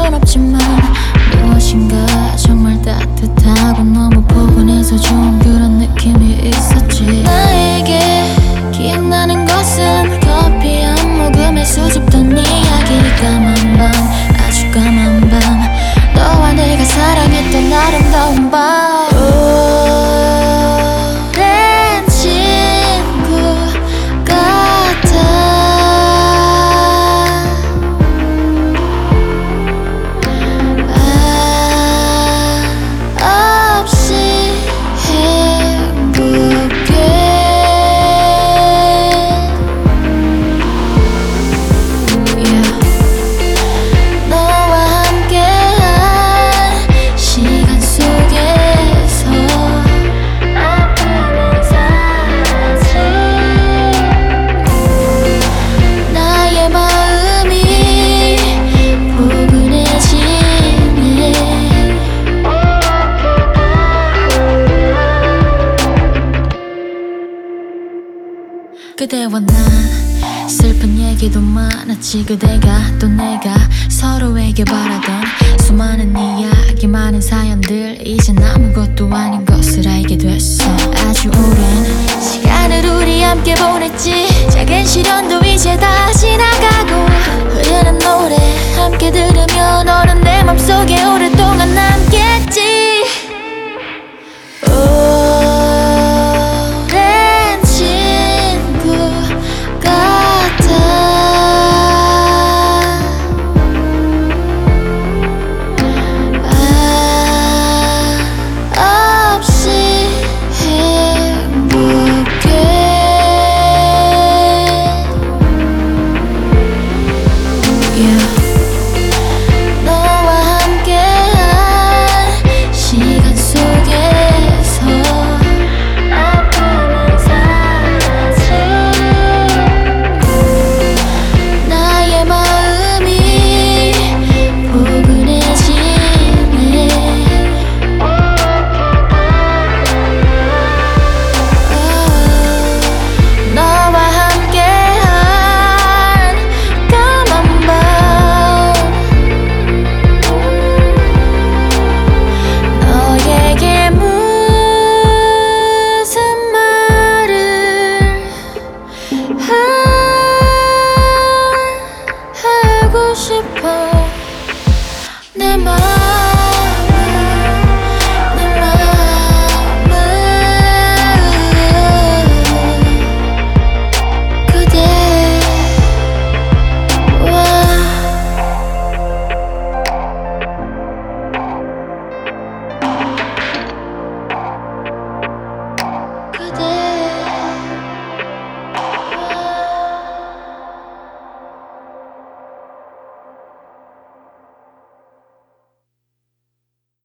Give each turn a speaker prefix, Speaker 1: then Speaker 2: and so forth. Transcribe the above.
Speaker 1: 건 없지만 무엇인가 정말 따뜻하고 너무 포근해서 좋은 그런 느낌이 있었지. 나에게 기억나는 것은 커피 한 모금에 수줍던 이야기. 까만 밤, 아주 까만 밤, 너와 내가 사랑했던 아름다운 밤. 오랜 친구 같아. 없이 행복해. 너와 함께한 시간 속에서 아픔을 사라지. 나의 마음이 포근해지네. 그대와 난 슬픈 얘기도 많았지. 그대가 또 내가 서로에게 바라던 수많은 이야기, 많은 사연들 이젠 아무것도 아닌 것을 알게 됐어. 아주 오랜 시간을 우리 함께 보냈지. 작은 시련도 이제 다 지나가고 흐르는 노래 함께 들으며 너는 내 맘속에 오래